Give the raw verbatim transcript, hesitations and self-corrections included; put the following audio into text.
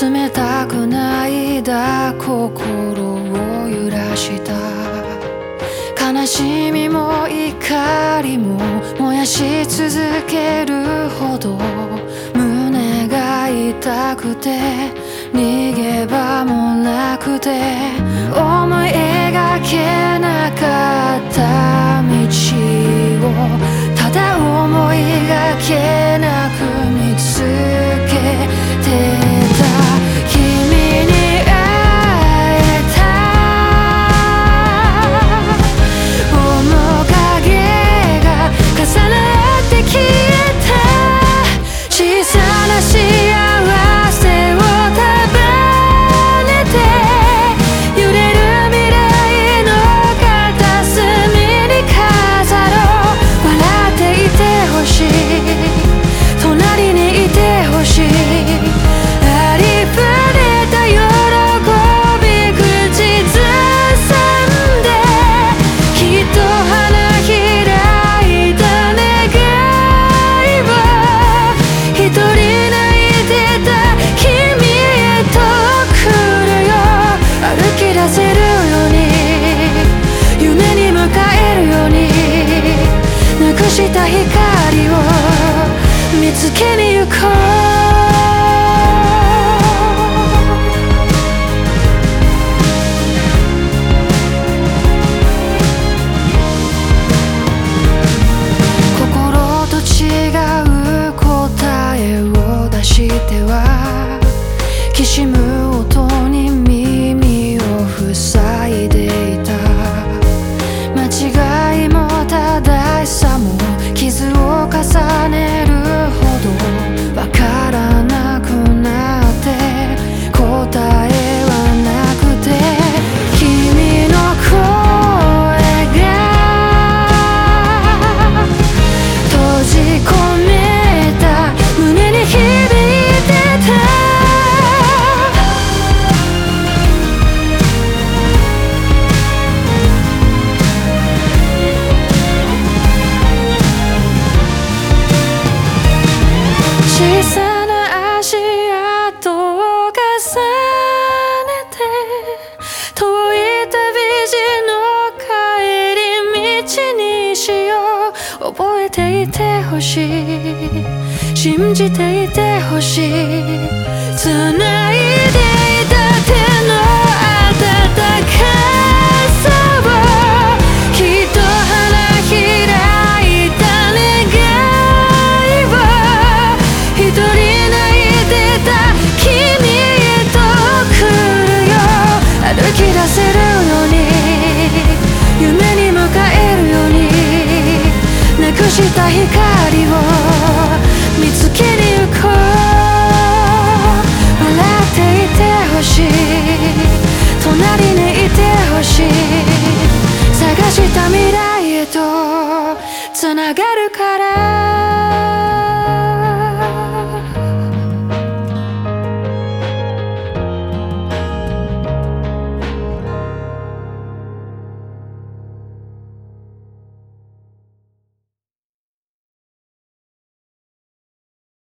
冷たくないだ心を揺らした悲しみも怒りも燃やし続けるほど胸が痛くて逃げ場もなくて思い描けなかった道をただ思いがけなく見つけてた君に会えた面影が重なって消えた小さな幸せを束ねて揺れる未来の片隅に飾ろう笑っていてほしい隣にいてほしいありふれた喜び口ずさんできっと花開いた願いを一人泣いてた君へと来るよ歩き出せるように夢に向かえるようになくした光を見つけに行こう心と違う答えを出してはきしむ音に耳を塞いでいた間違いも正しさも傷を重ねるほどわからなくなって答えはなくて君の声が閉じ込めた胸に響いてた小さな足跡を重ねて遠い旅路の帰り道にしよう覚えていてほしい信じていてほしい繋いでいた手の温かさをきっと花開いた願いを一人泣いてた君へと来るよ歩き出せるように夢に向かえるようになくした光を見つけに行こう笑っていてほしい